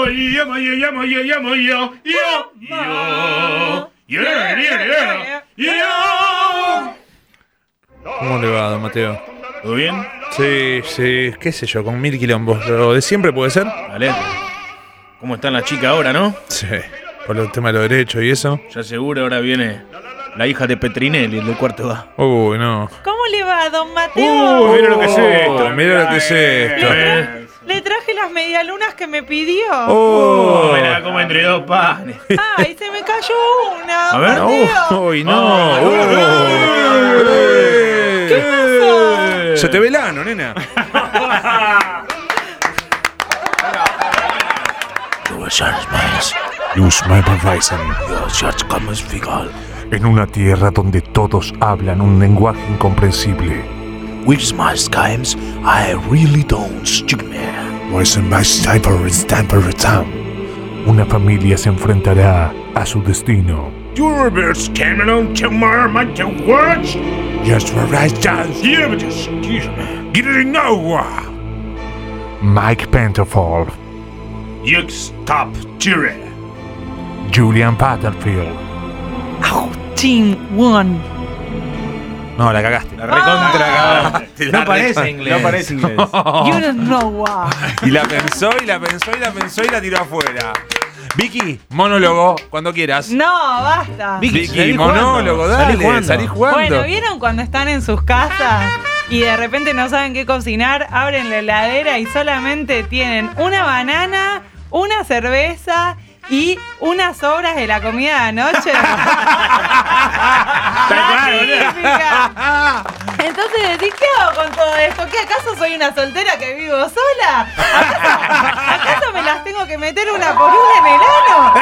¿Cómo le va, don Mateo? ¿Todo bien? Sí, qué sé yo, con 1000 quilombos. ¿Lo de siempre puede ser? Vale. ¿Cómo está la chica ahora, no? Sí, por el tema de los derechos y eso. Ya seguro ahora viene la hija de Petrinelli, el del cuarto A. Uy, no. ¿Cómo le va, don Mateo? Mira lo que es esto. Mira lo que es esto. Le traje las medialunas que me pidió. Mirá como entre dos panes. Ay, se me cayó una, A don ver. Mateo. Uy, no. ¿Qué pasó? Se te ve el ano, nena. En una tierra donde todos hablan un lenguaje incomprensible. Una familia se enfrentará a su destino. Mike Pentafall, Julian Patterfield, Team One. No, la cagaste. La recontra cagaste. No parece inglés. No parece inglés. You don't know why. Y la pensó, y la pensó, y la pensó, y la tiró afuera. Vicky, monólogo, cuando quieras. No, basta. Vicky, monólogo, dale, salí jugando. Bueno, ¿vieron cuando están en sus casas y de repente no saben qué cocinar? Abren la heladera y solamente tienen una banana, una cerveza y unas sobras de la comida de anoche. Típica. Entonces decís, ¿qué hago con todo esto? ¿Qué acaso soy una soltera que vivo sola? ¿Acaso me las tengo que meter una por una en el ano?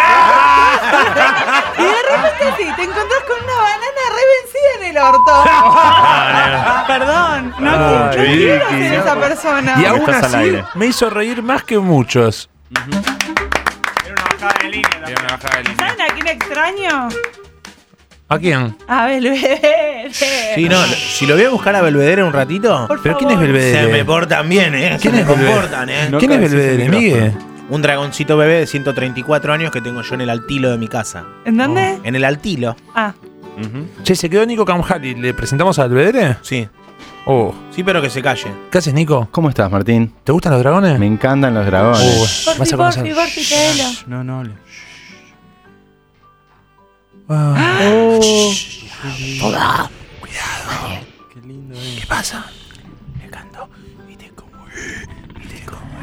Y de repente sí, te encontrás con una banana revencida en el orto. Perdón, no quiero ser esa persona. Y aún Estás al así aire. me hizo reír más que muchos. Era una bajada de línea. ¿Saben a quién extraño? ¿A quién? A Belvedere. Sí, no, si lo voy a buscar a Belvedere un ratito. Por ¿Pero favor. quién es Belvedere? Se me portan bien, ¿eh? ¿Quién se es me Belvedere? comportan, ¿eh? No ¿Quién es Belvedere, Miguel? Un dragoncito bebé de 134 años que tengo yo en el altilo de mi casa. ¿En dónde? En el altilo, Ah, Che, se quedó Nico Camjali. ¿Le presentamos a Belvedere? sí. Oh. Sí, pero que se calle. ¿Qué haces, Nico? ¿Cómo estás, Martín? ¿Te gustan los dragones? Me encantan los dragones. Vas a conocer. Porfi, Telo. No, no. Qué lindo es. ¿Qué pasa? Le canto. ¿Viste cómo es? ¿Viste cómo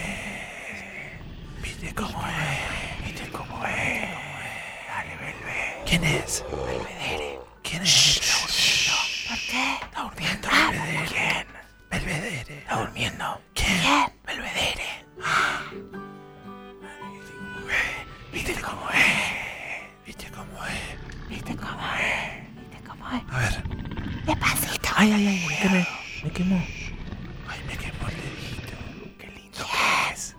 es? ¿Viste cómo es? ¿Viste cómo es? Dale, Belvedere. ¿Quién es? Belvedere. ¿Quién es? Está durmiendo. ¿Por qué? Está durmiendo Belvedere. ¿Quién? Belvedere. Está durmiendo. ¿Quién? Belvedere. ¿Viste cómo es? ¿Viste cómo es? ¿Viste cómo es? ¿Viste cómo es? A ver. Despacito. Ay, me quemó. Ay, me quemó el dedito. Qué lindo que es.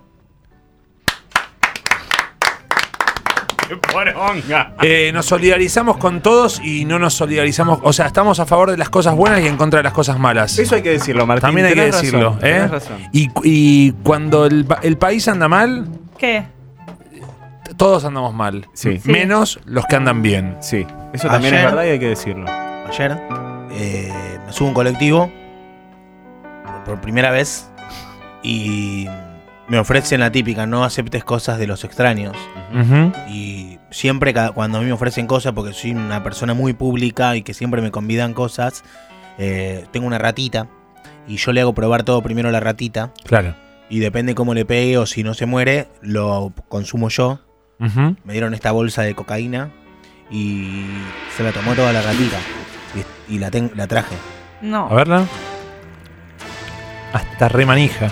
¡Qué poronga! Nos solidarizamos con todos y no nos solidarizamos. O sea, estamos a favor de las cosas buenas y en contra de las cosas malas. Eso hay que decirlo, Martín. También hay que Tenés decirlo, razón, ¿eh? tenés razón. Y cuando el país anda mal, ¿Qué? todos andamos mal. Sí. Menos los que andan bien. Sí, eso también Ayer- es verdad y hay que decirlo. Ayer me subo a un colectivo por primera vez y me ofrecen la típica, no aceptes cosas de los extraños. Ujú. Y siempre cuando a mí me ofrecen cosas, porque soy una persona muy pública y que siempre me convidan cosas, tengo una ratita y yo le hago probar todo primero a la ratita Claro. y depende cómo le pegue o si no se muere, lo consumo yo. Ujú. Me dieron esta bolsa de cocaína y se la tomó toda la ratita y la traje. No. A verla. Hasta re manija.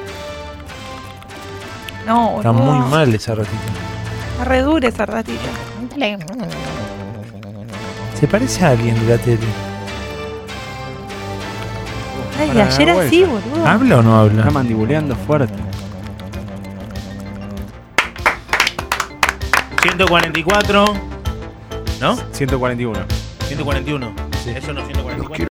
No, Está boludo. muy mal esa ratita. Está re dura esa ratita. Se parece a alguien de la tele. Ay, Para ayer la así, vuelta. boludo. ¿Habla o no habla? Está mandibuleando fuerte. 144. ¿No? 141. 141. Eso no 144.